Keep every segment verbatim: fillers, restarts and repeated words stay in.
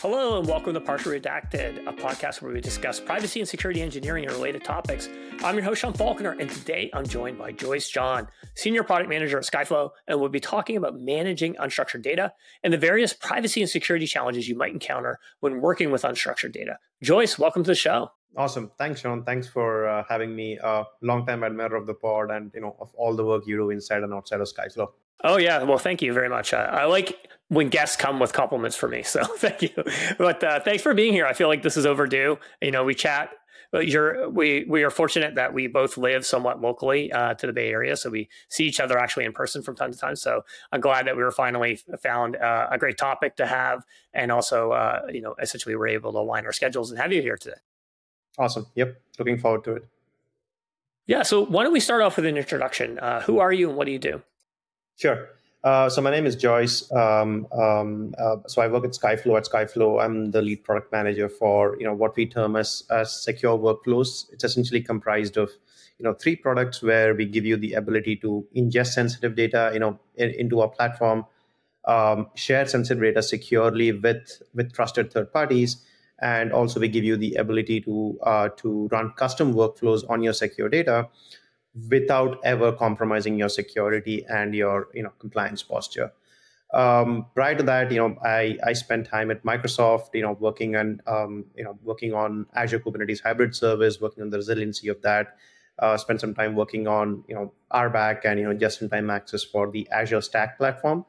Hello and welcome to Partially Redacted, a podcast where we discuss privacy and security engineering and related topics. I'm your host, Sean Falconer, and today I'm joined by Joyce John, Senior Product Manager at Skyflow, and we'll be talking about managing unstructured data and the various privacy and security challenges you might encounter when working with unstructured data. Joyce, welcome to the show. Awesome. Thanks, Sean. Thanks for uh, having me. Uh, long-time admirer of the pod and, you know, of all the work you do inside and outside of Skyflow. Oh, yeah. Well, thank you very much. Uh, I like when guests come with compliments for me. So thank you. But uh, thanks for being here. I feel like this is overdue. You know, we chat. You're, we we are fortunate that we both live somewhat locally uh, to the Bay Area. So we see each other actually in person from time to time. So I'm glad that we were finally found uh, a great topic to have. And also, uh, you know, essentially we're able to align our schedules and have you here today. Awesome. Yep. Looking forward to it. Yeah. So why don't we start off with an introduction? Uh, who are you and what do you do? Sure. Uh, so my name is Joyce. Um, um, uh, so I work at Skyflow. At Skyflow, I'm the lead product manager for you know what we term as, as secure workflows. It's essentially comprised of you know three products where we give you the ability to ingest sensitive data you know in, into our platform, um, share sensitive data securely with with trusted third parties, and also we give you the ability to uh, to run custom workflows on your secure data without ever compromising your security and your you know compliance posture. Um, prior to that, you know, I, I spent time at Microsoft, you know, working on um, you know working on Azure Kubernetes hybrid service, working on the resiliency of that. Uh, spent some time working on you know R BAC and you know just-in-time access for the Azure Stack platform.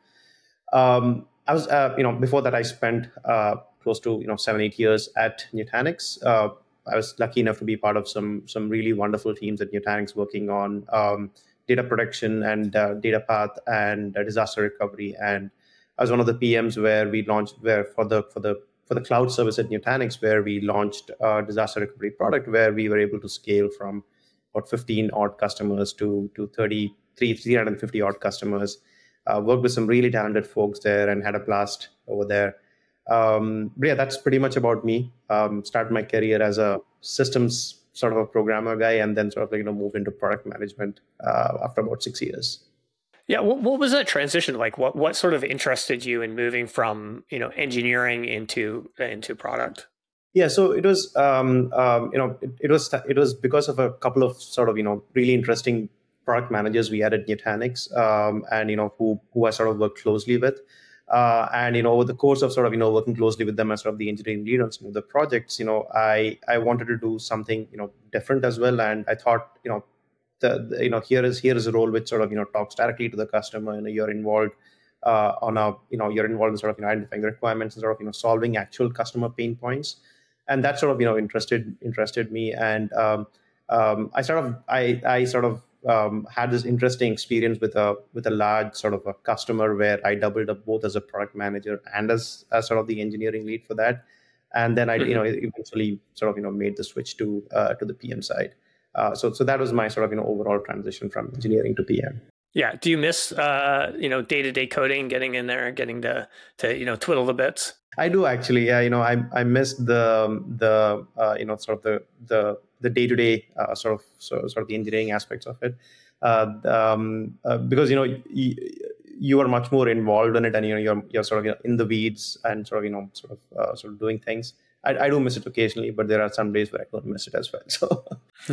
Um, I was uh, you know before that I spent uh, close to you know seven eight years at Nutanix. Uh, I was lucky enough to be part of some some really wonderful teams at Nutanix working on um, data protection and uh, data path and uh, disaster recovery. And I was one of the P Ms where we launched where for the for the for the cloud service at Nutanix, where we launched a disaster recovery product where we were able to scale from about fifteen odd customers to to thirty-three, three hundred fifty odd customers. Uh, worked with some really talented folks there and had a blast over there. Um, but yeah, that's pretty much about me. Um, started my career as a systems sort of a programmer guy, and then sort of like, you know moved into product management uh, after about six years. Yeah, what, what was that transition like? What what sort of interested you in moving from you know engineering into into product? Yeah, so it was um, um, you know it, it was it was because of a couple of sort of you know really interesting product managers we had at Nutanix, um, and you know who who I sort of worked closely with. Uh, and you know, over the course of sort of you know working closely with them as sort of the engineering lead on some of the projects, you know, I I wanted to do something you know different as well, and I thought you know the, the you know here is here is a role which sort of you know talks directly to the customer, and you're involved uh, on a you know you're involved in sort of you know, identifying the requirements and sort of you know solving actual customer pain points, and that sort of you know interested interested me, and um, um, I sort of I I sort of. Um, had this interesting experience with a with a large sort of a customer where I doubled up both as a product manager and as, as sort of the engineering lead for that, and then I mm-hmm. you know eventually sort of you know made the switch to uh, to the P M side. Uh, so so that was my sort of you know overall transition from engineering to P M. Yeah. Do you miss uh, you know day to day coding, getting in there, getting to to you know twiddle the bits? I do actually. Yeah, you know I I miss the the uh, you know sort of the the the day-to-day uh, sort of so, sort of the engineering aspects of it, uh, um, uh, because you know you, you are much more involved in it, and you know you're you're sort of you know, in the weeds and sort of you know sort of uh, sort of doing things. I, I do miss it occasionally, but there are some days where I don't miss it as well. So,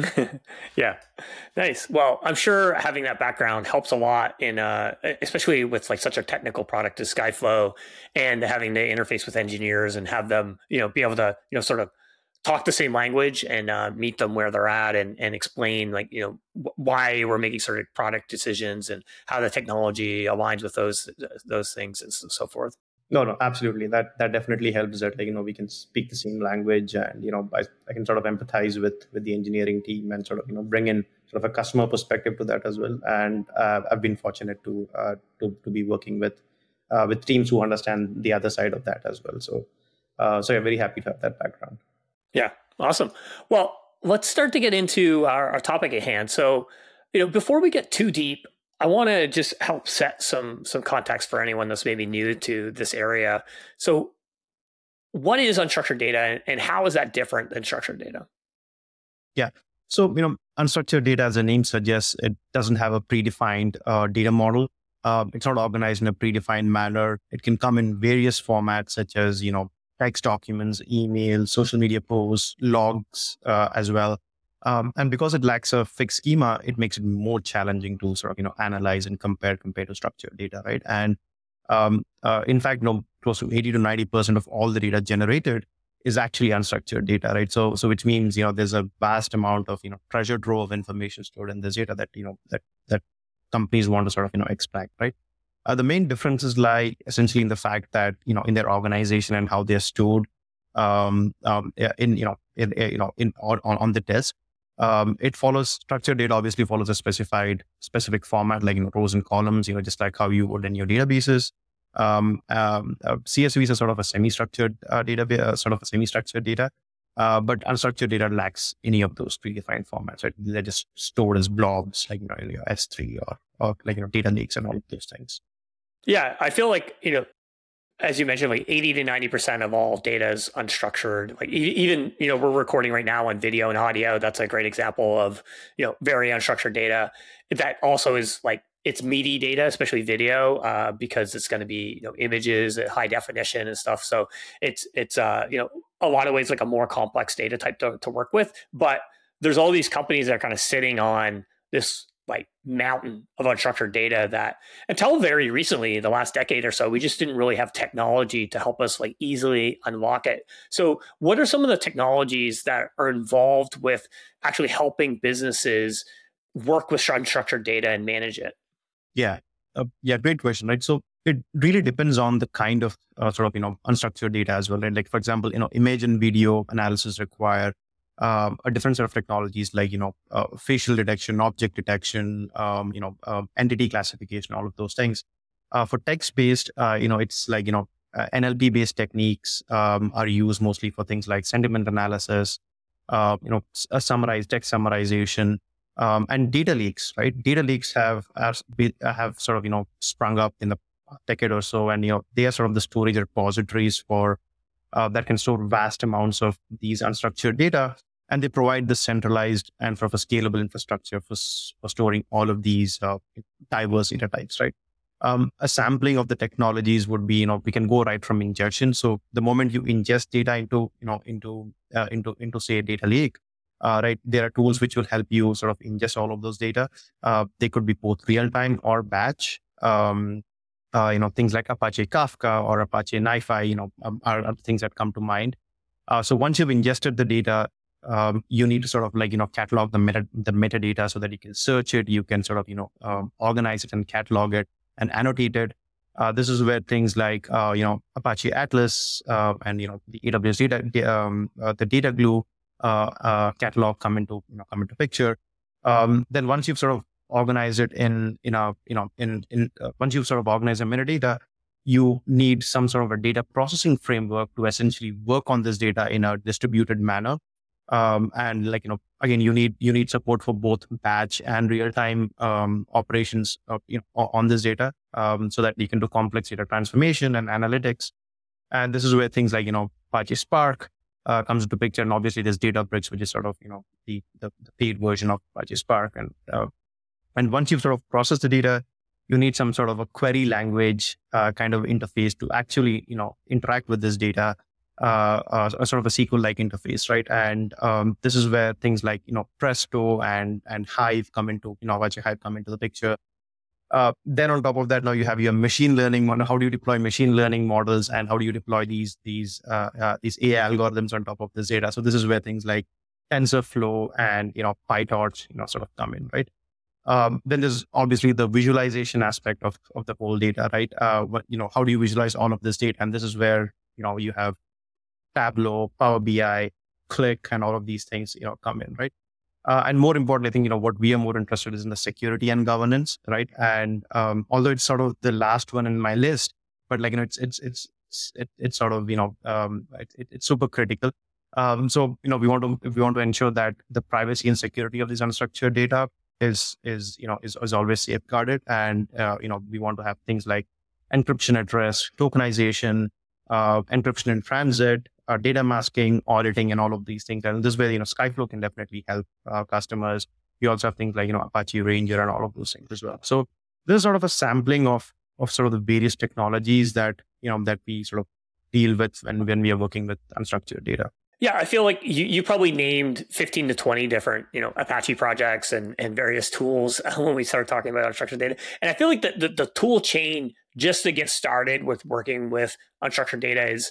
yeah, nice. Well, I'm sure having that background helps a lot in, uh, especially with like such a technical product as Skyflow, and having to interface with engineers and have them, you know, be able to, you know, sort of talk the same language and uh, meet them where they're at, and and explain like you know w- why we're making certain product decisions and how the technology aligns with those those things and so forth. No, no, absolutely. That that definitely helps. That like you know we can speak the same language, and you know I, I can sort of empathize with with the engineering team and sort of you know bring in sort of a customer perspective to that as well. And uh, I've been fortunate to uh, to to be working with uh, with teams who understand the other side of that as well. So uh, so I'm very happy to have that background. Yeah, awesome. Well, let's start to get into our, our topic at hand. So, you know, before we get too deep, I want to just help set some some context for anyone that's maybe new to this area. So, what is unstructured data, and how is that different than structured data? Yeah. So, you know, unstructured data, as the name suggests, it doesn't have a predefined uh, data model. Uh, it's not organized in a predefined manner. It can come in various formats, such as, you know, text documents, emails, social media posts, logs uh, as well. Um, and because it lacks a fixed schema, it makes it more challenging to sort of, you know, analyze and compare compared to structured data, right? And um, uh, in fact, you know, close to eighty to ninety percent of all the data generated is actually unstructured data, right? So, so which means, you know, there's a vast amount of, you know, treasure trove of information stored in this data that, you know, that, that companies want to sort of, you know, extract, right? Uh, the main differences lie essentially in the fact that, you know, in their organization and how they're stored, um, um, in, you know, in, you know, in, on, on the desk. Um, it follows structured data, obviously follows a specified, specific format, like, you know, rows and columns, you know, just like how you would in your databases. Um, um, uh, C S Vs are sort of a semi-structured uh, database, uh, sort of a semi-structured data, uh, but unstructured data lacks any of those predefined formats, right? They're just stored as blobs, like, you know, in your S three or, or like, you know, data lakes and all of those things. Yeah, I feel like, you know, as you mentioned, like eighty to ninety percent of all data is unstructured. Like even, you know, we're recording right now on video and audio. That's a great example of, you know, very unstructured data. That also is like, it's meaty data, especially video, uh, because it's going to be, you know, images at high definition and stuff. So it's, it's, uh, you know, a lot of ways like a more complex data type to, to work with. But there's all these companies that are kind of sitting on this like mountain of unstructured data that until very recently, the last decade or so, we just didn't really have technology to help us like easily unlock it. So what are some of the technologies that are involved with actually helping businesses work with unstructured data and manage it? Yeah. Uh, yeah. Great question. Right. So it really depends on the kind of uh, sort of, you know, unstructured data as well. Right? Like, for example, you know, image and video analysis require um, a different set of technologies like, you know, uh, facial detection, object detection, um, you know, uh, entity classification, all of those things. Uh, for text-based, uh, you know, it's like, you know, uh, N L P-based techniques um, are used mostly for things like sentiment analysis, uh, you know, a summarized text summarization, Um, and data lakes, right? Data lakes have, have have sort of, you know, sprung up in the decade or so, and, you know, they are sort of the storage repositories for uh, that can store vast amounts of these unstructured data, and they provide the centralized and sort of a scalable infrastructure for, for storing all of these uh, diverse data types, right? Um, a sampling of the technologies would be, you know, we can go right from ingestion. So the moment you ingest data into, you know, into uh, into into say a data lake. Uh, right, there are tools which will help you sort of ingest all of those data. Uh, they could be both real time or batch. Um, uh, you know, things like Apache Kafka or Apache NiFi, you know, um, are, are things that come to mind. Uh, so once you've ingested the data, um, you need to sort of like, you know, catalog the meta the metadata so that you can search it. You can sort of, you know, um, organize it and catalog it and annotate it. Uh, this is where things like, uh, you know, Apache Atlas uh, and, you know, the A W S data, um, uh, the data glue. Uh, uh, catalog come into you know come into picture. Um, then once you've sort of organized it in in a you know in in uh, once you've sort of organized the metadata, you need some sort of a data processing framework to essentially work on this data in a distributed manner. Um, and like you know again, you need you need support for both batch and real time um, operations of, you know on this data, um, so that you can do complex data transformation and analytics. And this is where things like you know Apache Spark Uh, comes into picture, and obviously there's Databricks, which is sort of you know the the, the paid version of Apache Spark, and uh, and once you've sort of processed the data, you need some sort of a query language uh, kind of interface to actually you know interact with this data, uh, uh, a sort of a S Q L-like interface, right? And um, this is where things like you know Presto and and Hive come into you know Apache Hive come into the picture. Uh, then on top of that, now you have your machine learning model. How do you deploy machine learning models, and how do you deploy these these uh, uh, these A I algorithms on top of this data? So this is where things like TensorFlow and you know PyTorch you know sort of come in, right? Um, then there's obviously the visualization aspect of of the whole data, right? Uh, what you know, how do you visualize all of this data? And this is where you know you have Tableau, Power B I, Qlik, and all of these things you know come in, right? Uh, and more importantly, I think, you know, what we are more interested in is in the security and governance, right? And um, although it's sort of the last one in my list, but like, you know, it's, it's, it's, it, it's sort of, you know, um, it, it, it's super critical. Um, so, you know, we want to, we want to ensure that the privacy and security of this unstructured data is, is, you know, is, is always safeguarded. And, uh, you know, we want to have things like encryption at rest, tokenization, uh, encryption in transit, Uh, data masking, auditing, and all of these things. And this way, you know, Skyflow can definitely help uh, customers. We also have things like, you know, Apache Ranger and all of those things as well. So this is sort of a sampling of, of sort of the various technologies that, you know, that we sort of deal with when, when we are working with unstructured data? Yeah, I feel like you, you probably named fifteen to twenty different, you know, Apache projects and, and various tools when we started talking about unstructured data. And I feel like the, the, the tool chain just to get started with working with unstructured data is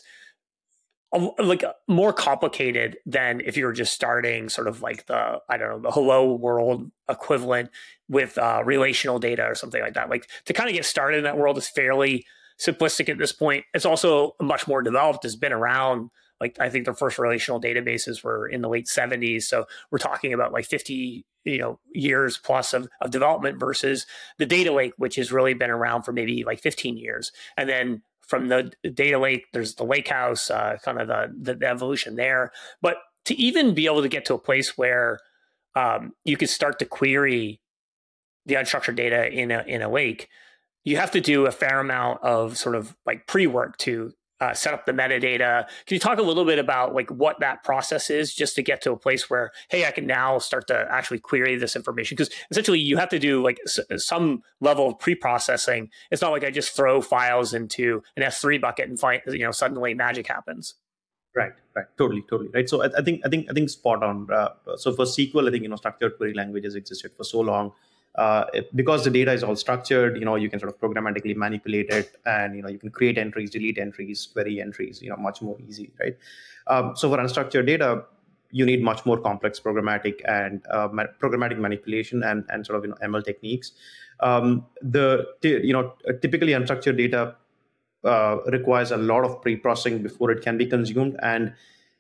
a, like more complicated than if you were just starting sort of like the, I don't know, the hello world equivalent with uh, relational data or something like that. Like to kind of get started in that world is fairly simplistic at this point. It's also much more developed. It's been around. Like I think the first relational databases were in the late seventies. So we're talking about like fifty, you know, years plus of, of development versus the data lake, which has really been around for maybe like fifteen years. And then from the data lake, there's the lake house, uh, kind of the, the, the evolution there. But to even be able to get to a place where um, you could start to query the unstructured data in a in a lake, you have to do a fair amount of sort of like pre-work to uh, set up the metadata. Can you talk a little bit about like what that process is just to get to a place where, hey, I can now start to actually query this information? Because essentially you have to do like s- some level of pre-processing. It's not like I just throw files into an S three bucket and find, you know, suddenly magic happens. Right, right, totally, totally, right. So I, I think, I think, I think spot on. Uh, so for S Q L, I think you know structured query languages existed for so long. Uh, it, because the data is all structured, you know, you can sort of programmatically manipulate it, and you know, you can create entries, delete entries, query entries, you know, much more easy, right? Um, so for unstructured data, you need much more complex programmatic and uh, ma- programmatic manipulation and and sort of you know M L techniques. Um, the you know typically unstructured data uh, requires a lot of pre-processing before it can be consumed, and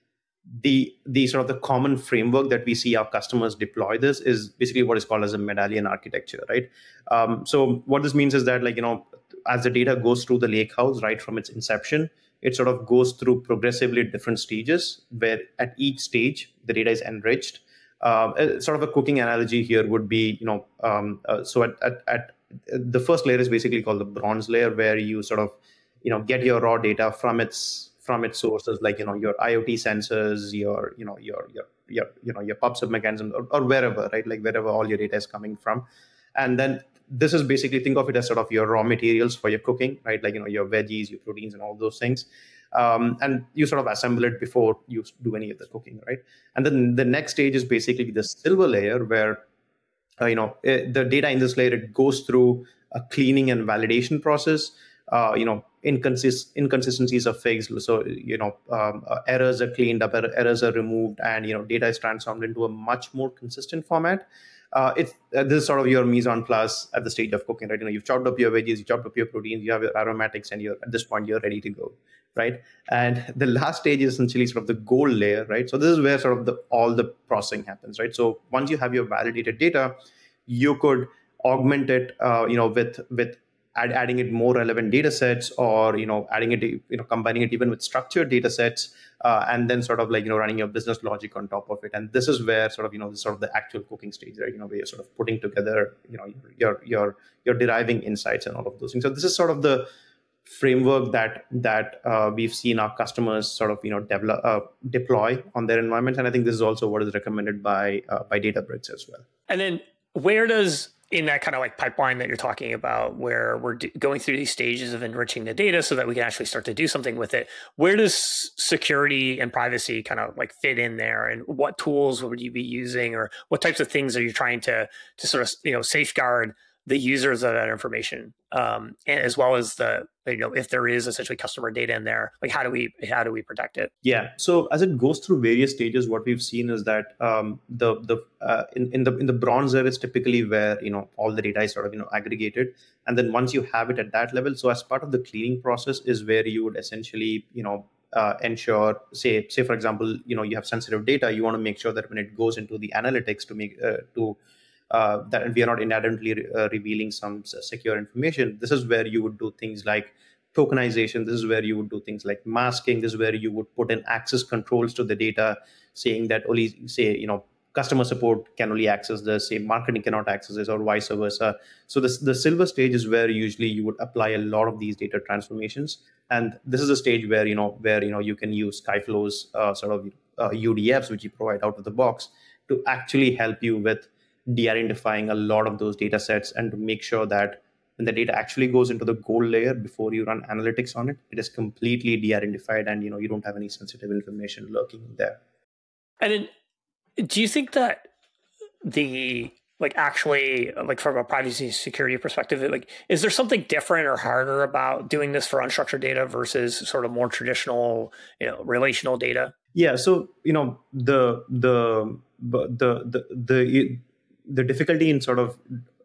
the the sort of the common framework that we see our customers deploy this is basically what is called as a medallion architecture, right? Um, so what this means is that like you know as the data goes through the lakehouse right from its inception, it sort of goes through progressively different stages where at each stage the data is enriched. Um, uh, sort of a cooking analogy here would be you know um, uh, so at, at at the first layer is basically called the bronze layer, where you sort of you know get your raw data from its from its sources, like you know your IoT sensors, your you know your your your you know your PubSub mechanism, or, or wherever, right? Like wherever all your data is coming from, and then this is basically, think of it as sort of your raw materials for your cooking, right? Like you know your veggies, your proteins, and all those things, um, and you sort of assemble it before you do any of the cooking, right? And then the next stage is basically the silver layer, where uh, you know it, the data in this layer, it goes through a cleaning and validation process. Uh, you know, inconsist- inconsistencies are fixed. So, you know, um, uh, errors are cleaned up, er- errors are removed, and, you know, data is transformed into a much more consistent format. Uh, it's uh, This is sort of your mise en place at the stage of cooking, right? You know, you've chopped up your veggies, you chopped up your proteins, you have your aromatics, and you're at this point you're ready to go, right? And the last stage is essentially sort of the gold layer, right? So this is where sort of the all the processing happens, right? So once you have your validated data, you could augment it, uh, you know, with with Add, adding it more relevant data sets, or you know adding it, you know combining it even with structured data sets, uh, and then sort of like you know running your business logic on top of it. And this is where sort of you know sort of the actual cooking stage, right? You know where you're sort of putting together, you know you're you're you're deriving insights and all of those things. So this is sort of the framework that that uh, we've seen our customers sort of you know develop uh, deploy on their environments, and I think this is also what is recommended by uh, by Databricks as well. And then where does, in that kind of like pipeline that you're talking about, where we're d- going through these stages of enriching the data so that we can actually start to do something with it, where does security and privacy kind of like fit in there? And what tools would you be using, or what types of things are you trying to to sort of you know safeguard the users of that information, um, and as well as the you know if there is essentially customer data in there, like how do we how do we protect it? Yeah. So as it goes through various stages, what we've seen is that um, the the uh, in, in the in the bronze layer is typically where you know all the data is sort of you know aggregated, and then once you have it at that level, so as part of the cleaning process is where you would essentially you know uh, ensure, say say for example, you know you have sensitive data, you want to make sure that when it goes into the analytics to make uh, to uh, that we are not inadvertently re- uh, revealing some s- secure information. This is where you would do things like tokenization. This is where you would do things like masking. This is where you would put in access controls to the data, saying that only, say, you know, customer support can only access this, say marketing cannot access this, or vice versa. So this, the silver stage is where usually you would apply a lot of these data transformations. And this is a stage where, you know, where, you know, you can use Skyflow's uh, sort of uh, U D Fs, which you provide out of the box, to actually help you with de-identifying a lot of those data sets and to make sure that when the data actually goes into the gold layer before you run analytics on it, it is completely de-identified, and you know you don't have any sensitive information lurking in there. And then, do you think that the like actually like from a privacy security perspective, like is there something different or harder about doing this for unstructured data versus sort of more traditional, you know, relational data? Yeah, so you know the the the the the the difficulty in sort of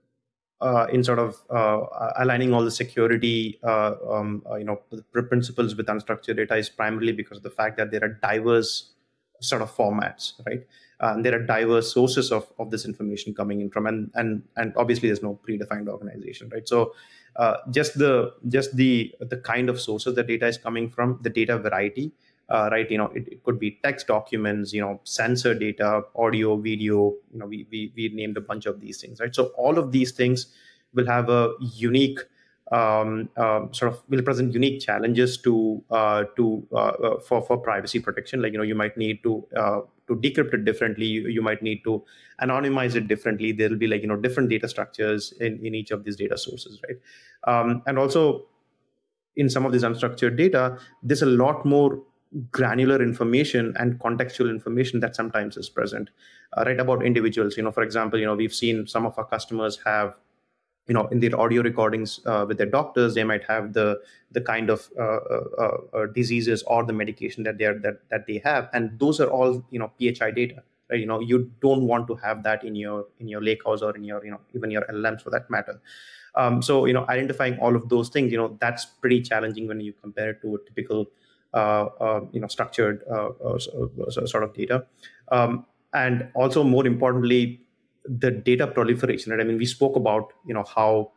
uh, in sort of uh, aligning all the security uh, um, uh, you know principles with unstructured data is primarily because of the fact that there are diverse sort of formats, right? Um, there are diverse sources of, of this information coming in from, and and and obviously there's no predefined organization, right? So uh, just the just the the kind of sources the data is coming from, the data variety, uh, right? You know, it, it could be text documents, you know, sensor data, audio, video. You know, we we we named a bunch of these things, right? So all of these things will have a unique Um, uh, sort of will present unique challenges to uh, to uh, uh, for for privacy protection. Like you know, you might need to uh, to decrypt it differently. You, you might need to anonymize it differently. There will be like you know different data structures in, in each of these data sources, right? Um, and also, in some of this unstructured data, there's a lot more granular information and contextual information that sometimes is present, uh, right, about individuals. You know, for example, you know we've seen some of our customers have, you know, in their audio recordings uh, with their doctors, they might have the the kind of uh, uh, uh, diseases or the medication that they are that that they have, and those are all you know P H I data, right? You know, you don't want to have that in your in your lakehouse or in your you know even your L L Ms for that matter. Um, so you know, identifying all of those things, you know, that's pretty challenging when you compare it to a typical uh, uh, you know structured uh, uh, sort of data, um, and also more importantly, the data proliferation, right? I mean, we spoke about, you know, how,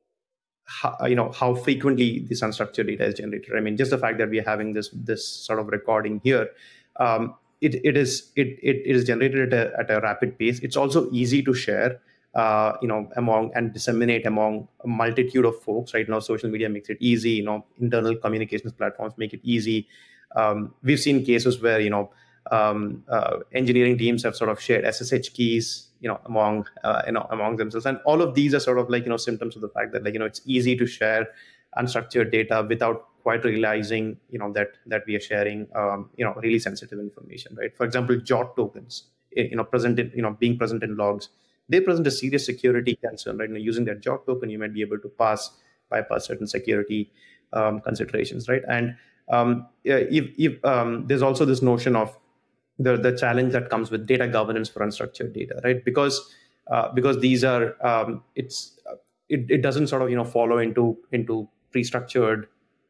how, you know, how frequently this unstructured data is generated. I mean, just the fact that we are having this this sort of recording here, um, it it is it it is generated at a, at a rapid pace. It's also easy to share, uh, you know, among and disseminate among a multitude of folks. Right now, social media makes it easy. You know, internal communications platforms make it easy. Um, we've seen cases where you know um, uh, engineering teams have sort of shared S S H keys, you know, among uh, you know among themselves, and all of these are sort of like you know symptoms of the fact that like you know it's easy to share unstructured data without quite realizing you know that that we are sharing um, you know really sensitive information, right? For example, jot tokens, you know, present in, you know being present in logs, they present a serious security concern, right? You know, using that jot token, you might be able to pass bypass certain security um, considerations, right? And um, if, if um, there's also this notion of the the challenge that comes with data governance for unstructured data, right? Because uh, because these are um, it's it, it doesn't sort of you know follow into into pre-structured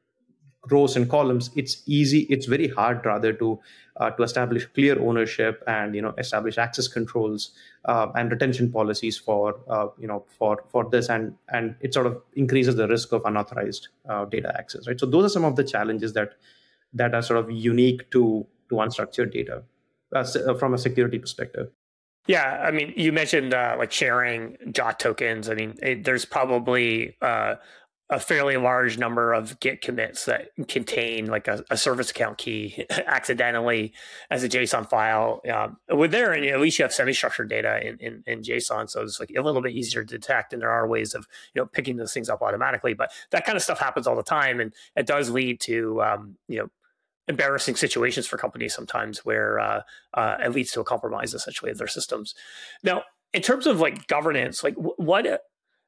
rows and columns. It's easy. It's very hard rather to uh, to establish clear ownership and you know establish access controls uh, and retention policies for uh, you know for for this, and and it sort of increases the risk of unauthorized uh, data access, right? So those are some of the challenges that that are sort of unique to to unstructured data uh, from a security perspective. Yeah, I mean, you mentioned uh, like sharing jot tokens. I mean, it, there's probably uh, a fairly large number of Git commits that contain like a, a service account key accidentally as a JSON file. Um, with there, and at least you have semi-structured data in, in, in JSON, so it's like a little bit easier to detect. And there are ways of you know picking those things up automatically. But that kind of stuff happens all the time, and it does lead to um, you know. embarrassing situations for companies sometimes where uh, uh, it leads to a compromise essentially of their systems. Now, in terms of like governance, like what it,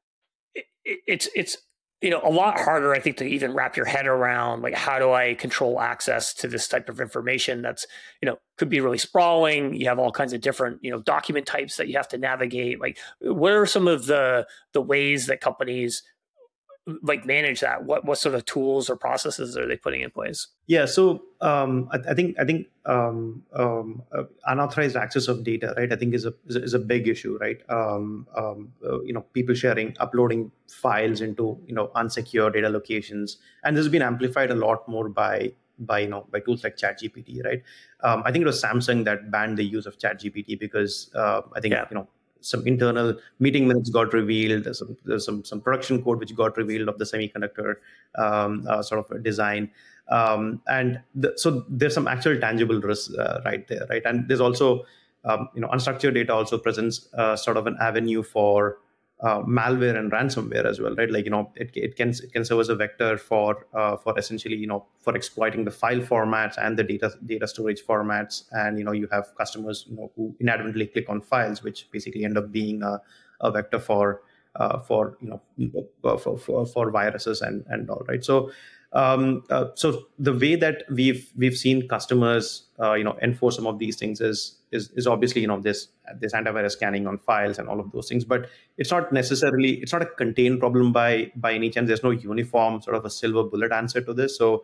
it's it's you know a lot harder, I think, to even wrap your head around like how do I control access to this type of information that's you know could be really sprawling. You have all kinds of different you know document types that you have to navigate. Like, what are some of the the ways that companies like manage that? What what sort of tools or processes are they putting in place? Yeah, so um, I, I think I think um, um, uh, unauthorized access of data, right? I think is a is a, is a big issue, right? Um, um, uh, you know, people sharing, uploading files into you know unsecure data locations, and this has been amplified a lot more by by you know by tools like ChatGPT, right? Um, I think it was Samsung that banned the use of ChatGPT because uh, I think yeah. you know. some internal meeting minutes got revealed. There's some, there's some some production code which got revealed of the semiconductor um, uh, sort of design, um, and the, so there's some actual tangible risks uh, right there, right? And there's also um, you know unstructured data also presents uh, sort of an avenue for uh, malware and ransomware as well, right? Like, you know, it, it can it can serve as a vector for uh, for essentially, you know, for exploiting the file formats and the data data storage formats. And, you know, you have customers, you know, who inadvertently click on files, which basically end up being a, a vector for uh, for you know for, for for viruses and and all, right? So. Um, uh, so the way that we've we've seen customers, uh, you know, enforce some of these things is is is obviously, you know, this this antivirus scanning on files and all of those things. But it's not necessarily it's not a contained problem by by any chance. There's no uniform sort of a silver bullet answer to this. So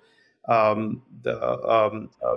um, the um, uh,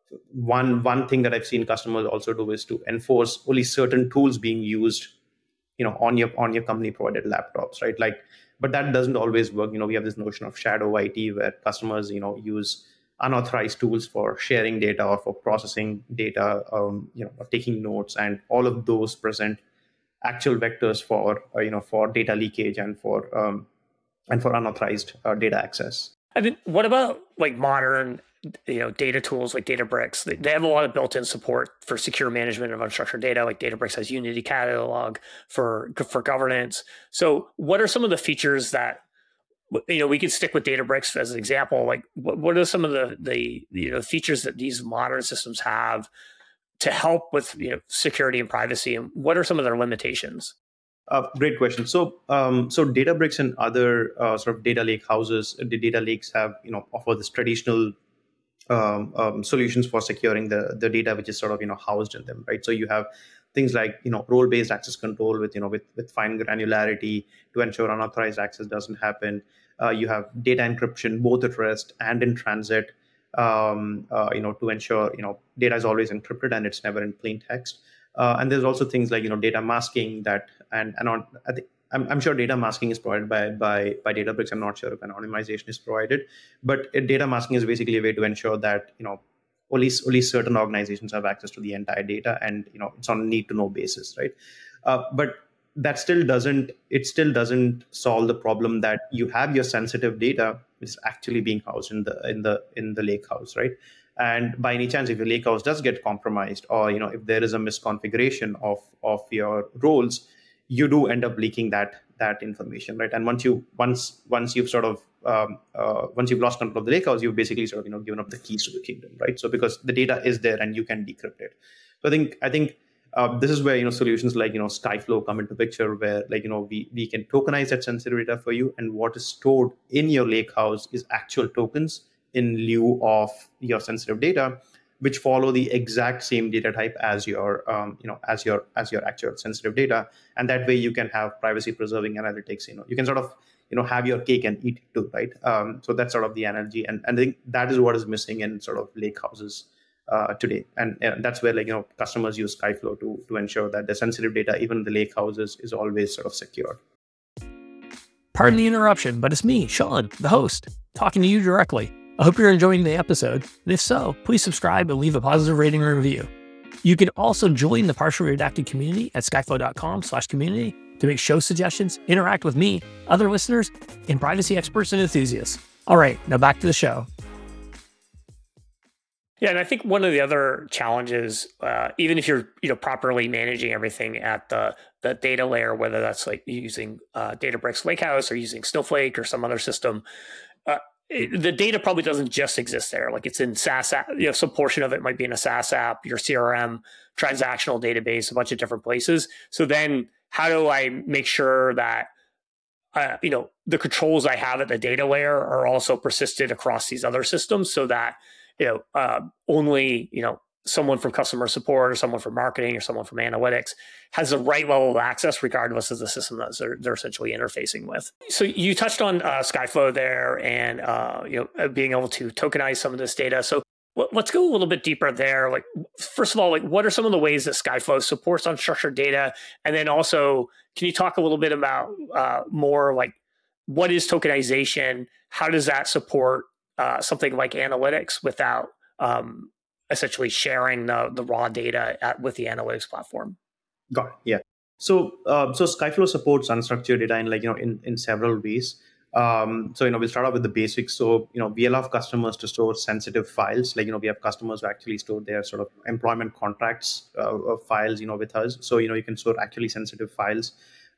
one one thing that I've seen customers also do is to enforce only certain tools being used, you know, on your on your company provided laptops, right? Like. But that doesn't always work. You know, we have this notion of shadow I T where customers, you know, use unauthorized tools for sharing data or for processing data, um, you know, or taking notes, and all of those present actual vectors for, uh, you know, for data leakage and for um, and for unauthorized uh, data access. I mean, what about like modern, you know, data tools like Databricks? They have a lot of built-in support for secure management of unstructured data. Like Databricks has Unity Catalog for for governance. So, what are some of the features that, you know, we could stick with Databricks as an example? Like, what, what are some of the the you know features that these modern systems have to help with, you know, security and privacy, and what are some of their limitations? Uh, great question. So, um, so Databricks and other uh, sort of data lake houses, the data lakes have, you know, offer this traditional um, um, solutions for securing the the data which is sort of, you know, housed in them, right? So you have things like, you know, role-based access control with, you know, with with fine granularity to ensure unauthorized access doesn't happen. Uh, you have data encryption both at rest and in transit, um, uh, you know, to ensure, you know, data is always encrypted and it's never in plain text. Uh, and there's also things like, you know, data masking that, and, and on, I think, I'm, I'm sure data masking is provided by, by, by Databricks. I'm not sure if anonymization is provided, but uh, data masking is basically a way to ensure that, you know, only, only certain organizations have access to the entire data, and, you know, it's on a need to know basis, right? Uh, but that still doesn't, it still doesn't solve the problem that you have your sensitive data which is actually being housed in the, in the, in the lake house, right? And by any chance, if your lakehouse does get compromised, or, you know, if there is a misconfiguration of of your roles, you do end up leaking that that information, right? And once you once once you've sort of um, uh, once you've lost control of the lakehouse, you've basically sort of, you know, given up the keys to the kingdom, right? So because the data is there and you can decrypt it. So I think I think uh, this is where, you know, solutions like, you know, Skyflow come into picture, where, like, you know, we we can tokenize that sensitive data for you, and what is stored in your lakehouse is actual tokens in lieu of your sensitive data, which follow the exact same data type as your, um, you know, as your as your actual sensitive data, and that way you can have privacy preserving analytics. You know, you can sort of, you know, have your cake and eat it too, right? Um, so that's sort of the analogy, and, and I think that is what is missing in sort of lake houses uh, today, and, and that's where, like, you know, customers use Skyflow to to ensure that the sensitive data, even in the lake houses, is always sort of secure. Pardon the interruption, but it's me, Sean, the host, talking to you directly. I hope you're enjoying the episode, and if so, please subscribe and leave a positive rating or review. You can also join the Partially Redacted community at skyflow.com slash community to make show suggestions, interact with me, other listeners, and privacy experts and enthusiasts. All right, now back to the show. Yeah, and I think one of the other challenges, uh, even if you're, you know, properly managing everything at the the data layer, whether that's like using uh, Databricks Lakehouse or using Snowflake or some other system, uh, it, the data probably doesn't just exist there. Like, it's in SaaS app, you know, some portion of it might be in a SaaS app, your C R M, transactional database, a bunch of different places. So then how do I make sure that, uh, you know, the controls I have at the data layer are also persisted across these other systems, so that, you know, uh, only, you know, someone from customer support or someone from marketing or someone from analytics has the right level of access, regardless of the system that they're, they're essentially interfacing with. So you touched on uh, Skyflow there, and uh, you know, being able to tokenize some of this data. So let's go a little bit deeper there. Like, first of all, like, what are some of the ways that Skyflow supports unstructured data? And then also, can you talk a little bit about uh, more like, what is tokenization? How does that support uh, something like analytics without um, essentially sharing the, the raw data at, with the analytics platform? Got it. Yeah. So, uh, so Skyflow supports unstructured data in, like, you know, in, in several ways. Um, so, you know, we'll start off with the basics. So, you know, we allow customers to store sensitive files. Like, you know, we have customers who actually store their sort of employment contracts uh, files, you know, with us. So, you know, you can store actually sensitive files.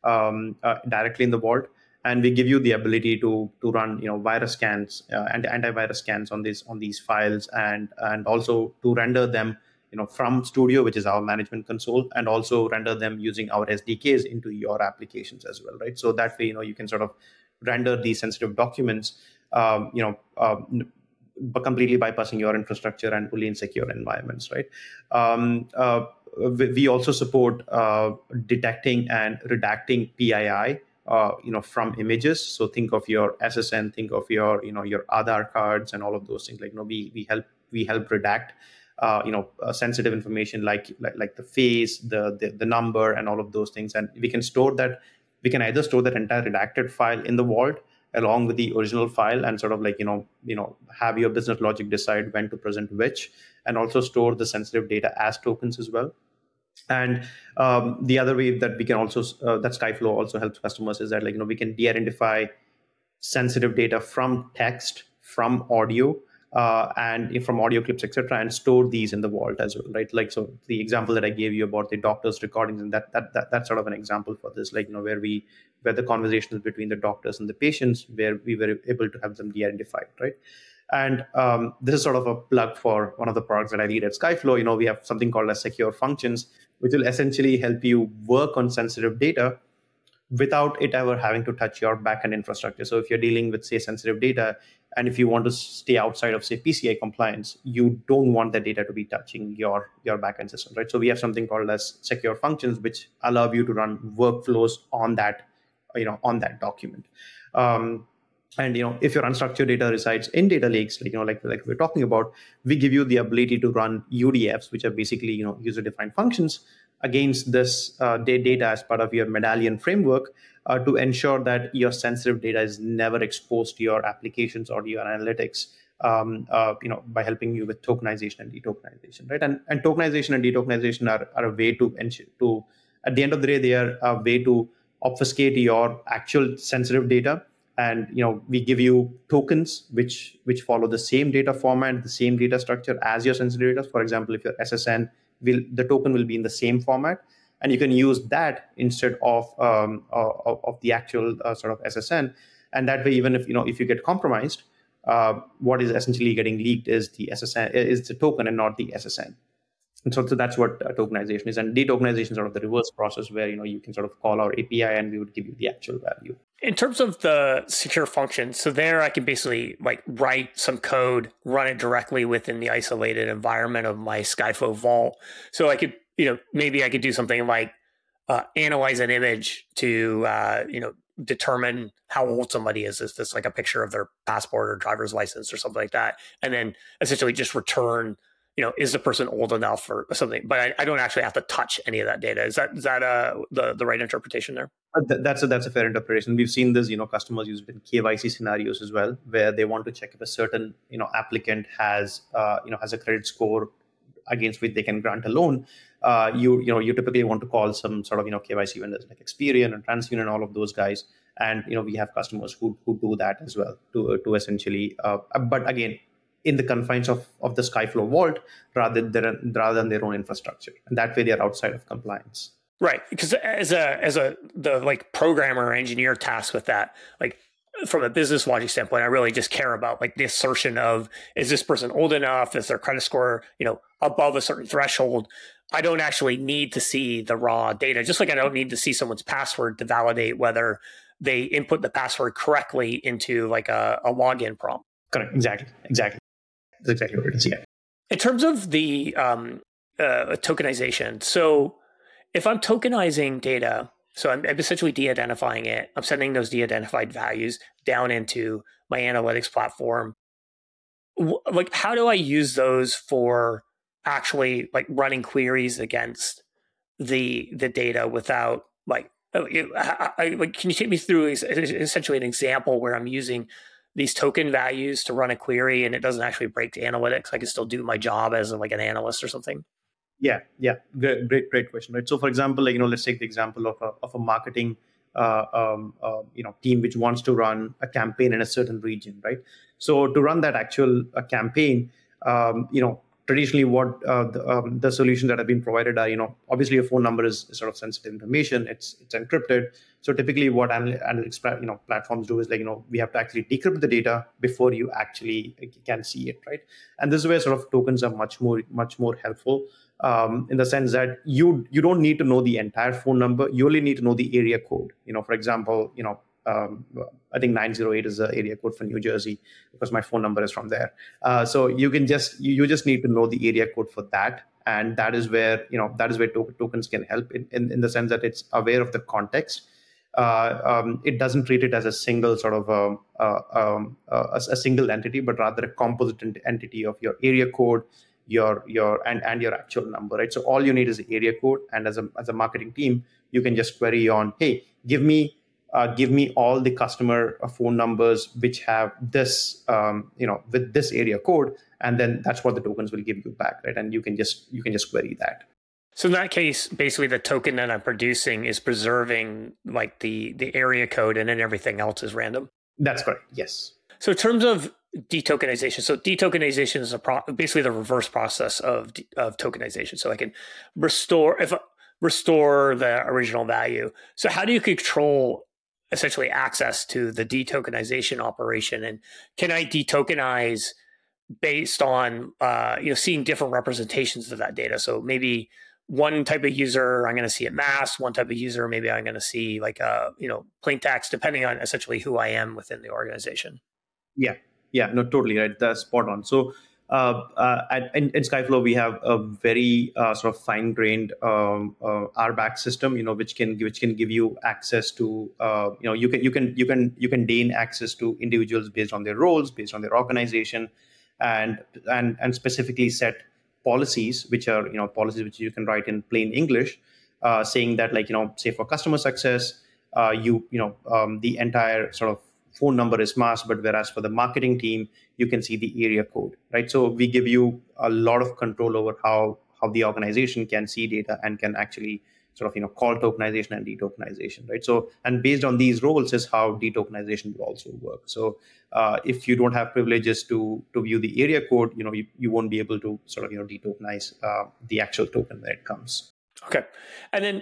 um, uh, directly in the vault. And we give you the ability to to run, you know, virus scans uh, and antivirus scans on these on these files, and and also to render them, you know, from Studio, which is our management console, and also render them using our S D Ks into your applications as well, right? So that way, you know, you can sort of render these sensitive documents, um, you know, um, but completely bypassing your infrastructure and fully in secure environments, right? Um, uh, we, we also support uh, detecting and redacting P I I. Uh, you know, from images. So think of your S S N, think of your, you know, your Aadhaar cards and all of those things. Like, you know, we we help we help redact, uh, you know, uh, sensitive information like, like like the face, the, the the number, and all of those things. And we can store that. We can either store that entire redacted file in the vault along with the original file, and sort of like, you know, you know, have your business logic decide when to present which, and also store the sensitive data as tokens as well. And um, the other way that we can also uh, that Skyflow also helps customers is that, like, you know, we can de-identify sensitive data from text, from audio, uh, and from audio clips, et cetera, and store these in the vault as well, right? Like, so the example that I gave you about the doctor's recordings, and that that, that that's sort of an example for this, like, you know, where we where the conversation is between the doctors and the patients, where we were able to have them de-identified, right? And um, this is sort of a plug for one of the products that I lead at Skyflow. You know, we have something called as Secure Functions, which will essentially help you work on sensitive data without it ever having to touch your backend infrastructure. So if you're dealing with, say, sensitive data, and if you want to stay outside of, say, P C I compliance, you don't want the data to be touching your, your backend system, right? So we have something called as Secure Functions, which allow you to run workflows on that, you know, on that document. Um, And, you know, if your unstructured data resides in data lakes, like, you know, like, like we're talking about, we give you the ability to run U D Fs, which are basically, you know, user-defined functions against this uh, data as part of your Medallion framework uh, to ensure that your sensitive data is never exposed to your applications or your analytics, um, uh, you know, by helping you with tokenization and detokenization, right? And, and tokenization and detokenization are, are a way to ensure, to, at the end of the day, they are a way to obfuscate your actual sensitive data. And, you know, we give you tokens which which follow the same data format, the same data structure as your sensitive data. For example, if your S S N will, the token will be in the same format, and you can use that instead of um, of, of the actual uh, sort of S S N. And that way, even if, you know, if you get compromised, uh, what is essentially getting leaked is the S S N, is the token and not the S S N. And so, so that's what uh, tokenization is. And detokenization is sort of the reverse process where, you know, you can sort of call our A P I and we would give you the actual value. In terms of the secure function, so there I can basically like write some code, run it directly within the isolated environment of my Skyflow vault. So I could, you know, maybe I could do something like uh, analyze an image to, uh, you know, determine how old somebody is. Is this like a picture of their passport or driver's license or something like that? And then essentially just return, you know, is the person old enough or something? But I, I don't actually have to touch any of that data. Is that is that uh, the the right interpretation there? That's a that's a fair interpretation. We've seen this, you know, customers use it in K Y C scenarios as well, where they want to check if a certain, you know, applicant has, uh, you know, has a credit score against which they can grant a loan. Uh, you you know you typically want to call some sort of, you know, K Y C vendors like Experian and TransUnion and all of those guys. And, you know, we have customers who who do that as well to to essentially. Uh, but again, in the confines of, of the Skyflow vault rather than rather than their own infrastructure, and that way they are outside of compliance. Right, because as a as a the like programmer or engineer tasked with that, like from a business logic standpoint, I really just care about like the assertion of, is this person old enough? Is their credit score, you know, above a certain threshold? I don't actually need to see the raw data, just like I don't need to see someone's password to validate whether they input the password correctly into like a, a login prompt. Correct. Exactly. Exactly. That's exactly what it is. Yeah. In terms of the um, uh, tokenization, so if I'm tokenizing data, so I'm, I'm essentially de-identifying it, I'm sending those de-identified values down into my analytics platform. W- like, how do I use those for actually like running queries against the the data without like, I, I, like can you take me through essentially an example where I'm using these token values to run a query and it doesn't actually break to analytics? I can still do my job as like an analyst or something. Yeah, yeah, great, great, great question, right? So, for example, like, you know, let's take the example of a of a marketing, uh, um, uh, you know, team which wants to run a campaign in a certain region, right? So, to run that actual uh, campaign, um, you know, traditionally what uh, the, um, the solutions that have been provided are, you know, obviously your phone number is, is sort of sensitive information. It's it's encrypted. So typically what anal- analytics you know platforms do is like, you know, we have to actually decrypt the data before you actually can see it, right? And this is where sort of tokens are much more much more helpful, um, in the sense that you you don't need to know the entire phone number. You only need to know the area code. You know, for example, you know, um, I think nine zero eight is the area code for New Jersey because my phone number is from there. Uh, so you can just you, you just need to know the area code for that, and that is where you know that is where to- tokens can help in, in in the sense that it's aware of the context. Uh, um, it doesn't treat it as a single sort of um, uh, um, uh, a, a single entity, but rather a composite ent- entity of your area code, your your and and your actual number, right? So all you need is the area code, and as a as a marketing team, you can just query on, hey, give me. Uh, give me all the customer uh, phone numbers which have this, um, you know, with this area code, and then that's what the tokens will give you back, right? And you can just you can just query that. So in that case, basically the token that I'm producing is preserving like the the area code, and then everything else is random. That's correct. Yes. So in terms of detokenization, so detokenization is a pro- basically the reverse process of of tokenization. So I can restore if restore the original value. So how do you control essentially access to the detokenization operation, and can I detokenize based on uh, you know seeing different representations of that data? So maybe one type of user I'm going to see it masked, one type of user maybe I'm going to see like a you know plain text, depending on essentially who I am within the organization. Yeah, yeah, no, totally right. That's spot on. So uh, uh, at, in, in Skyflow, we have a very uh, sort of fine-grained um, uh, R BAC system, you know, which can which can give you access to, uh, you know, you can you can you can you can gain access to individuals based on their roles, based on their organization, and and and specifically set policies, which are you know policies which you can write in plain English, uh, saying that like you know, say for customer success, uh, you you know um, the entire sort of phone number is masked, but whereas for the marketing team, you can see the area code, right? So we give you a lot of control over how how the organization can see data and can actually sort of you know call tokenization and detokenization, right? So and based on these roles is how detokenization will also work. So uh, if you don't have privileges to to view the area code, you know you, you won't be able to sort of you know detokenize uh, the actual token when it comes. Okay, and then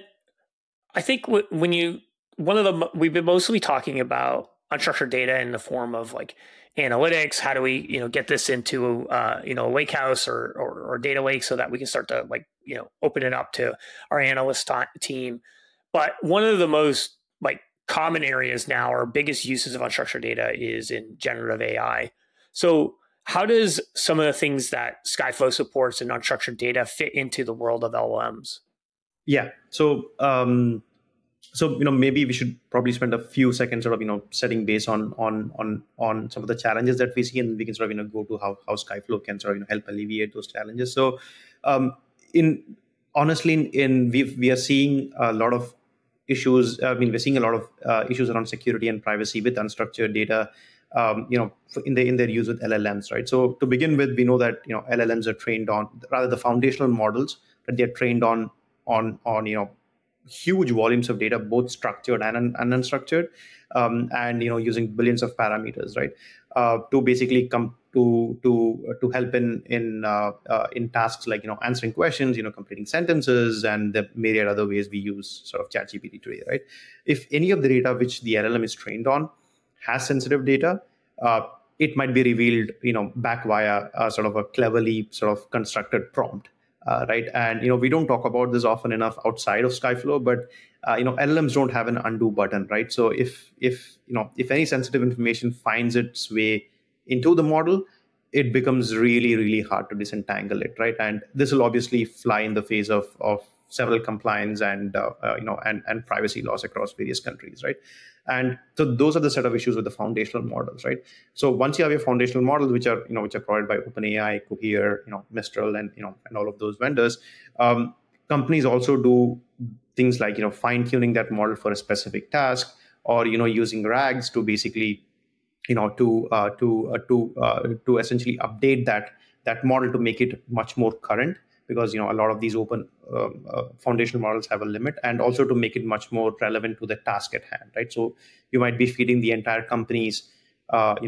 I think w- when you one of the we've been mostly talking about unstructured data in the form of like analytics. How do we, you know, get this into, uh, you know, a lakehouse or, or, or data lake so that we can start to like, you know, open it up to our analyst t- team. But one of the most like common areas now, or biggest uses of unstructured data is in generative A I. So how does some of the things that Skyflow supports in unstructured data fit into the world of L L Ms? Yeah. So, um, So you know maybe we should probably spend a few seconds sort of you know setting base on on on on some of the challenges that we see, and we can sort of you know go to how how Skyflow can sort of you know help alleviate those challenges. So um, in honestly in, in we we are seeing a lot of issues. I mean we're seeing a lot of uh, issues around security and privacy with unstructured data. Um, you know in the in their use with L L Ms, right? So to begin with, we know that you know L L Ms are trained on rather the foundational models that they're trained on on on you know huge volumes of data, both structured and, un- and unstructured, um, and you know using billions of parameters, right, uh, to basically come to to uh, to help in in uh, uh, in tasks like you know answering questions, you know completing sentences, and the myriad other ways we use sort of ChatGPT today, right? If any of the data which the L L M is trained on has sensitive data, uh, it might be revealed, you know, back via uh, sort of a cleverly sort of constructed prompt. Uh, right, and you know we don't talk about this often enough outside of Skyflow, but uh, you know L L Ms don't have an undo button, right? So if if you know if any sensitive information finds its way into the model, it becomes really really hard to disentangle it, right? And this will obviously fly in the face of of several compliance and uh, uh, you know and and privacy laws across various countries, right? And so those are the set of issues with the foundational models, right? So once you have your foundational models, which are you know which are provided by OpenAI, Cohere, you know Mistral, and you know and all of those vendors, um, companies also do things like you know fine tuning that model for a specific task, or you know using RAGs to basically you know to uh, to uh, to uh, to essentially update that that model to make it much more current, because you know a lot of these open um, uh, foundational models have a limit, and also to make it much more relevant to the task at hand, right? So you might be feeding the entire company's uh, you know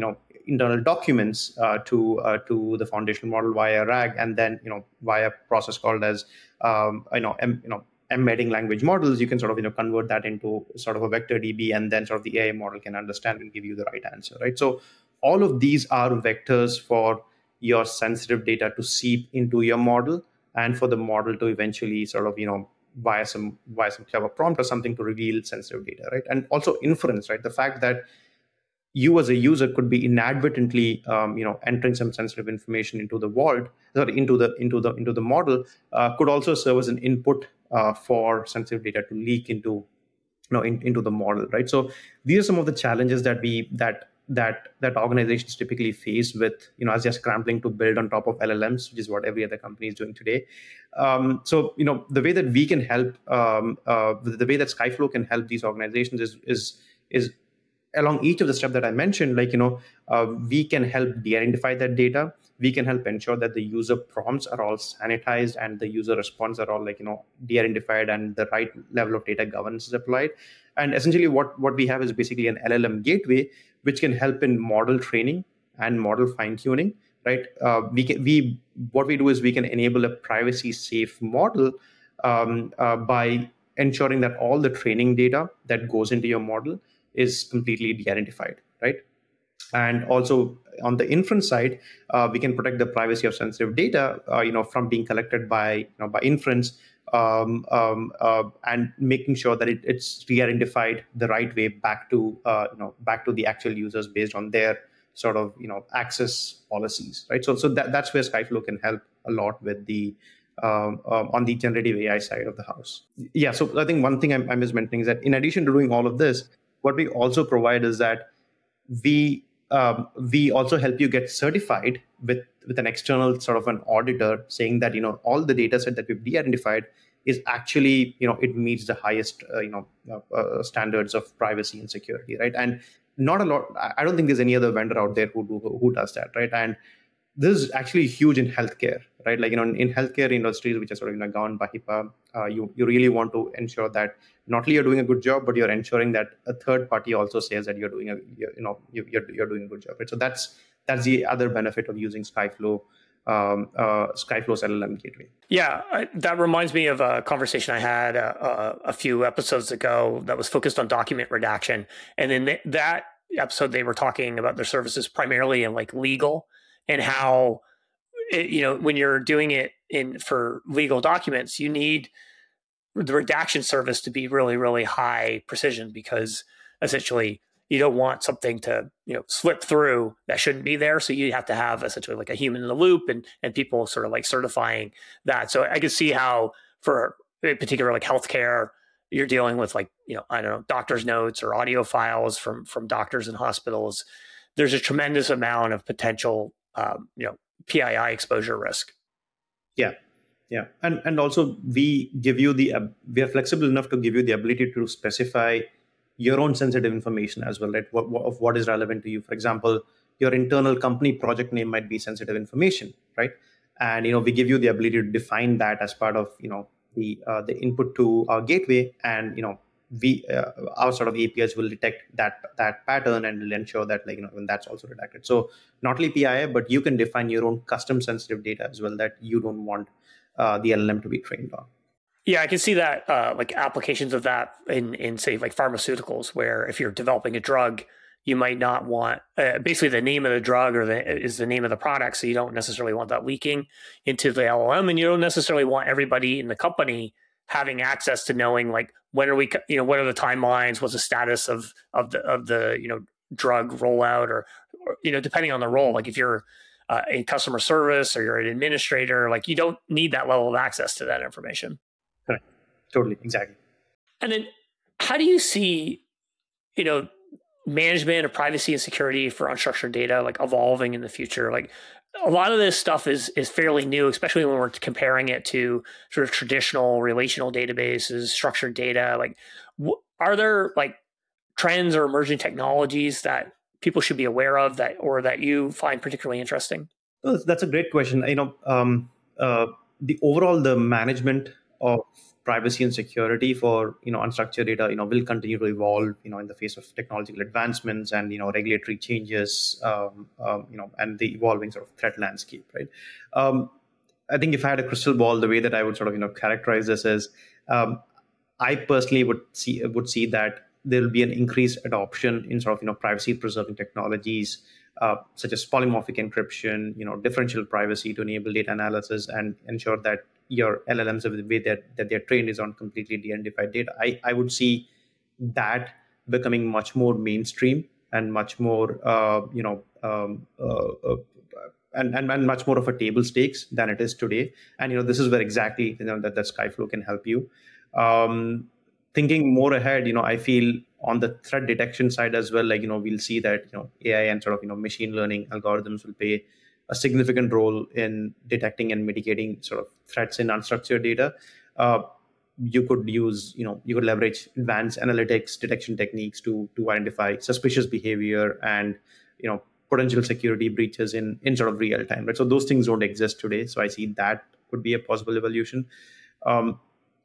internal documents uh, to uh, to the foundational model via RAG, and then you know via a process called as um, you know em, you know embedding language models, you can sort of you know convert that into sort of a vector D B, and then sort of the A I model can understand and give you the right answer, right? So all of these are vectors for your sensitive data to seep into your model, and for the model to eventually sort of you know via some via some clever prompt or something to reveal sensitive data, right? And also inference, right? The fact that you as a user could be inadvertently, um, you know, entering some sensitive information into the vault, sorry, into the into the into the model, uh, could also serve as an input uh, for sensitive data to leak into, you know, in, into the model, right? So these are some of the challenges that we that that that organizations typically face with, you know, as they're scrambling to build on top of L L Ms, which is what every other company is doing today. Um, so, you know, the way that we can help, um, uh, the way that Skyflow can help these organizations is is is along each of the steps that I mentioned, like, you know, uh, we can help de-identify that data. We can help ensure that the user prompts are all sanitized and the user response are all like, you know, de-identified and the right level of data governance is applied. And essentially what, what we have is basically an L L M gateway, which can help in model training and model fine-tuning, right? Uh, we can, we, what we do is we can enable a privacy-safe model um, uh, by ensuring that all the training data that goes into your model is completely de-identified, right? And also on the inference side, uh, we can protect the privacy of sensitive data, uh, you know, from being collected by, you know, by inference, um, um, uh, and making sure that it, it's de-identified the right way back to, uh, you know, back to the actual users based on their sort of, you know, access policies, right? So, so that, that's where Skyflow can help a lot with the um, um, on the generative A I side of the house. Yeah. So I think one thing I'm, I'm just mentioning is that in addition to doing all of this, what we also provide is that we um, we also help you get certified with with an external sort of an auditor saying that, you know, all the data set that we've de-identified is actually, you know, it meets the highest uh, you know uh, uh, standards of privacy and security, right? And not a lot. I don't think there's any other vendor out there who do, who does that, right? And this is actually huge in healthcare, right? Like, you know, in, in healthcare industries, which are sort of, you know, governed by HIPAA, uh, you, you really want to ensure that not only you're doing a good job, but you're ensuring that a third party also says that you're doing a, you know, you're, you're doing a good job, right? So that's, that's the other benefit of using Skyflow, um, uh, Skyflow's L L M gateway. Yeah, I, that reminds me of a conversation I had uh, a few episodes ago that was focused on document redaction. And in th- that episode, they were talking about their services primarily in like legal, and how, it, you know, when you're doing it in for legal documents, you need the redaction service to be really, really high precision, because essentially you don't want something to, you know, slip through that shouldn't be there. So you have to have essentially like a human in the loop, and and people sort of like certifying that. So I can see how for in particular like healthcare, you're dealing with like, you know, I don't know, doctor's notes or audio files from from doctors and hospitals. There's a tremendous amount of potential, um, you know, P I I exposure risk. Yeah. Yeah, and and also we give you the uh, we are flexible enough to give you the ability to specify your own sensitive information as well, right? What, what of what is relevant to you. For example, your internal company project name might be sensitive information, right? And you know we give you the ability to define that as part of you know the uh, the input to our gateway, and you know we uh, our sort of A P Is will detect that that pattern and will ensure that like you know when that's also redacted. So not only P I I, but you can define your own custom sensitive data as well that you don't want Uh, the L L M to be trained on. Yeah, I can see that, uh, like applications of that in, in say like pharmaceuticals, where if you're developing a drug, you might not want uh, basically the name of the drug or the is the name of the product, so you don't necessarily want that leaking into the L L M, and you don't necessarily want everybody in the company having access to knowing like when are we, you know, what are the timelines, what's the status of of the of the you know drug rollout, or, or you know depending on the role, like if you're Uh, in customer service or you're an administrator, like you don't need that level of access to that information. Correct. Totally. Exactly. And then how do you see, you know, management of privacy and security for unstructured data, like evolving in the future? Like a lot of this stuff is, is fairly new, especially when we're comparing it to sort of traditional relational databases, structured data. Like, wh- are there like trends or emerging technologies that people should be aware of that, or that you find particularly interesting? Well, that's a great question. You know, um, uh, the overall the management of privacy and security for, you know, unstructured data, you know, will continue to evolve, you know, in the face of technological advancements and, you know, regulatory changes, um, um, you know, and the evolving sort of threat landscape, right? Um, I think if I had a crystal ball, the way that I would sort of, you know, characterize this is, um, I personally would see would see that there will be an increased adoption in sort of, you know, privacy preserving technologies, uh, such as polymorphic encryption, you know, differential privacy to enable data analysis and ensure that your L L Ms, the way that, that they're trained is on completely de-identified data. I, I would see that becoming much more mainstream and much more, uh, you know, um, uh, uh, and, and, and much more of a table stakes than it is today. And, you know, this is where exactly, you know, that, that Skyflow can help you. Um, thinking more ahead, you know, I feel on the threat detection side as well, like, you know, we'll see that, you know, A I and sort of, you know, machine learning algorithms will play a significant role in detecting and mitigating sort of threats in unstructured data. Uh, you could use, you know, you could leverage advanced analytics detection techniques to to identify suspicious behavior and, you know, potential security breaches in in sort of real time, right? So those things don't exist today. So I see that could be a possible evolution. Um,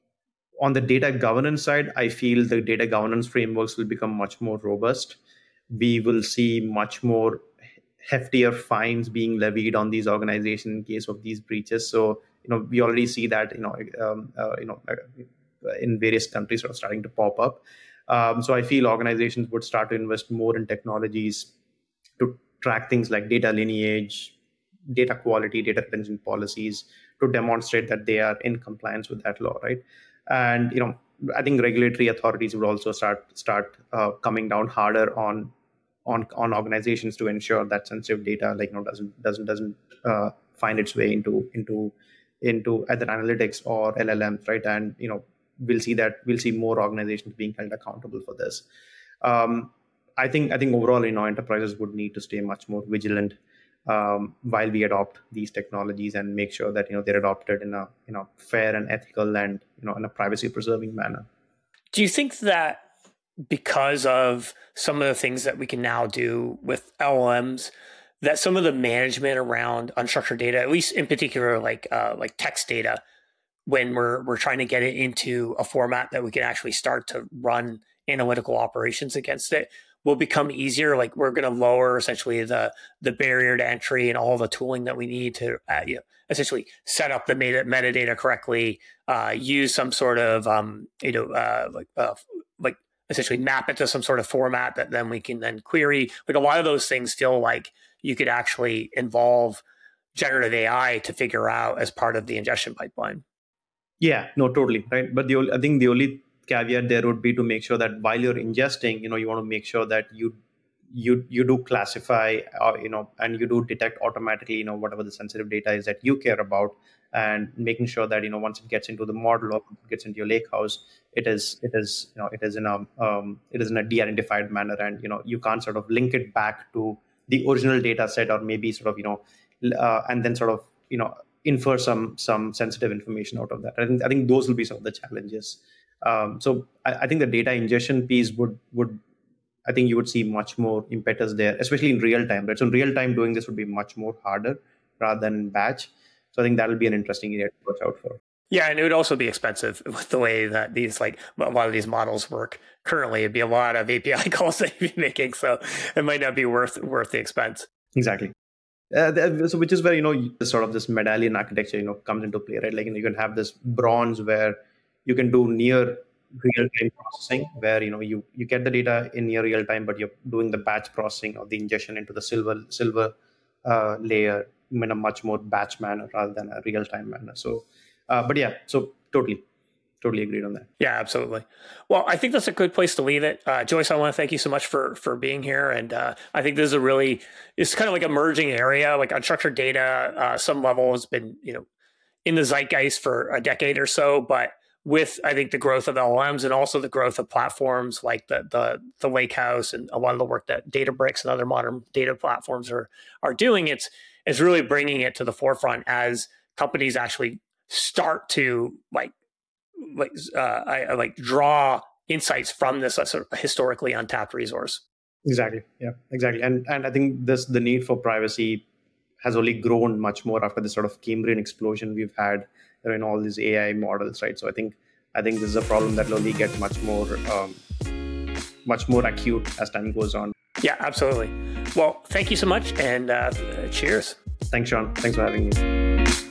on the data governance side, I feel the data governance frameworks will become much more robust. We will see much more heftier fines being levied on these organizations in case of these breaches. So, you know, we already see that, you know, um, uh, you know, in various countries sort of starting to pop up. Um, so I feel organizations would start to invest more in technologies to track things like data lineage, data quality, data retention policies to demonstrate that they are in compliance with that law, right? And, you know, I think regulatory authorities would also start start uh, coming down harder on on on organizations to ensure that sensitive data, like, you know, doesn't doesn't doesn't uh, find its way into into into either analytics or L L Ms, right? And, you know, we'll see that we'll see more organizations being held accountable for this. Um, I think I think overall, you know, enterprises would need to stay much more vigilant um, while we adopt these technologies and make sure that, you know, they're adopted in a, you know, fair and ethical and, you know, in a privacy preserving manner. Do you think that because of some of the things that we can now do with L L Ms, that some of the management around unstructured data, at least in particular, like uh, like text data, when we're we're trying to get it into a format that we can actually start to run analytical operations against it, will become easier? Like, we're going to lower essentially the the barrier to entry and all the tooling that we need to uh, you know, essentially set up the meta, metadata correctly, uh, use some sort of um, you know uh, like uh, like essentially map it to some sort of format that then we can then query. Like, a lot of those things feel like you could actually involve generative A I to figure out as part of the ingestion pipeline. Yeah, no, totally, right. But the only, I think the only caveat there would be to make sure that while you're ingesting, you know, you want to make sure that you you you do classify, uh, you know, and you do detect automatically, you know, whatever the sensitive data is that you care about, and making sure that, you know, once it gets into the model or gets into your lakehouse, it is it is you know it is in a um, it is in a de-identified manner, and, you know, you can't sort of link it back to the original data set, or maybe sort of, you know, uh, and then sort of, you know, infer some some sensitive information out of that. I think I think those will be some of the challenges. Um, so I, I think the data ingestion piece would would I think you would see much more impetus there, especially in real time. Right, so in real time, doing this would be much more harder rather than batch. So I think that'll be an interesting area to watch out for. Yeah, and it would also be expensive with the way that these, like, a lot of these models work currently. It'd be a lot of A P I calls that you'd be making, so it might not be worth worth the expense. Exactly. Uh, so which is where, you know, sort of this medallion architecture, you know, comes into play, right? Like, you know, you can have this bronze where you can do near real-time processing, where, you know, you you get the data in near real time, but you're doing the batch processing or the ingestion into the silver silver uh, layer in a much more batch manner rather than a real-time manner. So, uh, but yeah, so totally. Totally agreed on that. Yeah, absolutely. Well, I think that's a good place to leave it. Uh, Joyce, I want to thank you so much for for being here. And uh, I think this is a really, it's kind of like a emerging area. Like, unstructured data, uh, some level has been, you know, in the zeitgeist for a decade or so. But with, I think, the growth of L L Ms and also the growth of platforms like the the the Lakehouse and a lot of the work that Databricks and other modern data platforms are are doing, it's it's really bringing it to the forefront as companies actually start to like. like uh, I, I like draw insights from this uh, sort of historically untapped resource. Exactly. Yeah, exactly. And and I think this the need for privacy has only grown much more after the sort of Cambrian explosion we've had in all these A I models, right? So I think I think this is a problem that will only get much more, um, much more acute as time goes on. Yeah, absolutely. Well, thank you so much, and uh, cheers. Thanks, Sean. Thanks for having me.